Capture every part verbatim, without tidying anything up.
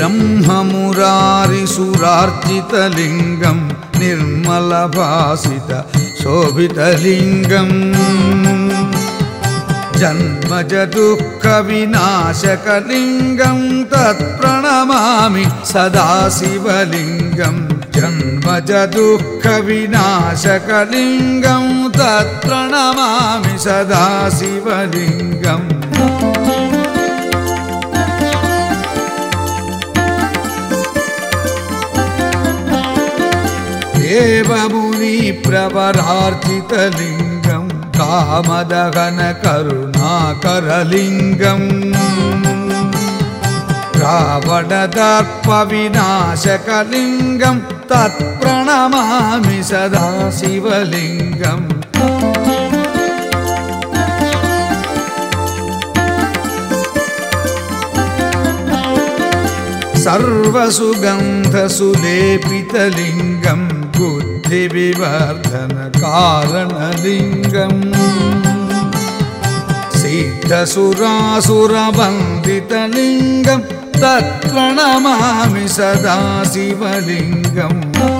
ब्रह्ममुरारिसुरार्चितलिङ्गं निर्मलभासित शोभितलिङ्गं जन्मज दुःखविनाशकलिङ्गं तत्प्रणमामि सदा शिवलिङ्गं जन्मज दुःखविनाशकलिङ्गं तत्प्रणमामि सदा शिवलिङ्गम् देवमुनिप्रवरार्चितलिङ्गं कामदहन करुणाकरलिङ्गं रावणदर्पविनाशकलिङ्गं तत्प्रणमामि सदा शिवलिङ्गम् सर्वसुगन्धसुलेपितलिङ्गं बुद्धिविवर्धनकारणलिङ्गं सिद्धसुरासुरवन्दितलिङ्गं तत्प्रणमामि सदा शिवलिङ्गम्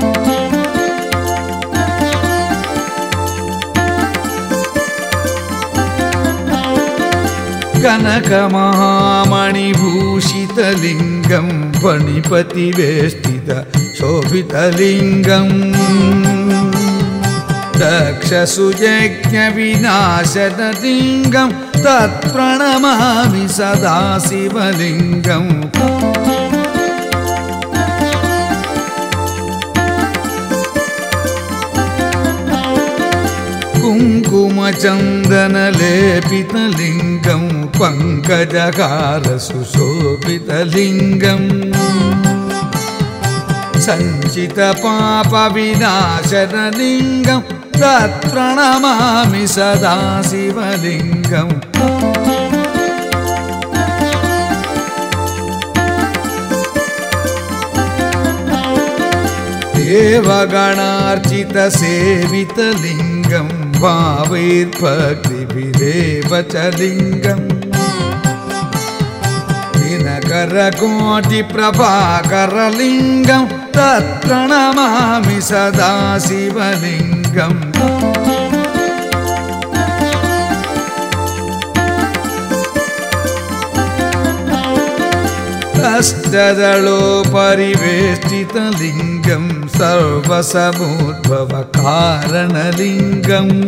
कनकमहामणिभूषितलिङ्गं फणिपतिवेष्टित शोभितलिङ्गं दक्षसुयज्ञविनाशनलिङ्गं तत्प्रणमामि सदा शिवलिङ्गम् कुङ्कुमचन्दनलेपितलिङ्गं पङ्कजहारसुशोभितलिङ्गं सञ्चितपापविनाशनलिङ्गं तत्प्रणमामि सदा शिवलिङ्गम् देवगणार्चितसेवितलिङ्गं भावैर्भक्तिभिरेव च लिङ्गं दिनकरकोटिप्रभाकरलिङ्गं तत्प्रणमामि सदा शिवलिङ्गम् अष्टदलोपरिवेष्टितलिङ्गं सर्वसमुद्भवकारणलिङ्गम्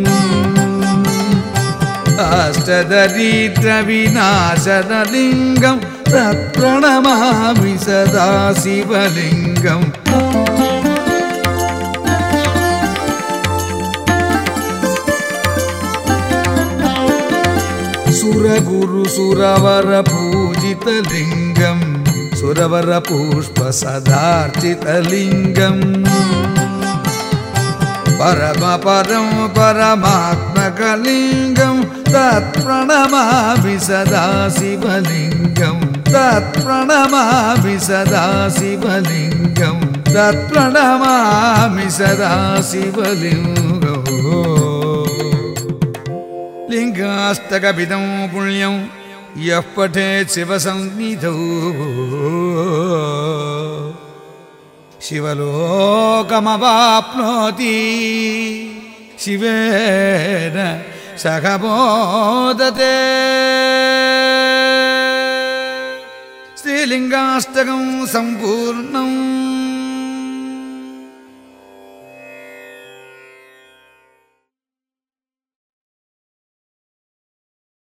अष्टदरिद्रविनाशनलिङ्गं तत्प्रणमामि सदा शिवलिङ्गम् सुरगुरुसुरवरपूजितलिङ्गं सुरवरपुष्पसदार्चितलिङ्गं परमपरं परमात्मकलिङ्गं तत्प्रणमामि सदा शिवलिङ्गं तत्प्रणमामि सदा शिवलिङ्गं तत्प्रणमामि सदा शिवलिङ्गम् लिङ्गाष्टकविधं पुण्यं यः पठेत् शिवसंज्ञितौ शिवलोकमवाप्नोति शिवेन सह मोदते। श्रीलिङ्गाष्टकं सम्पूर्णम्।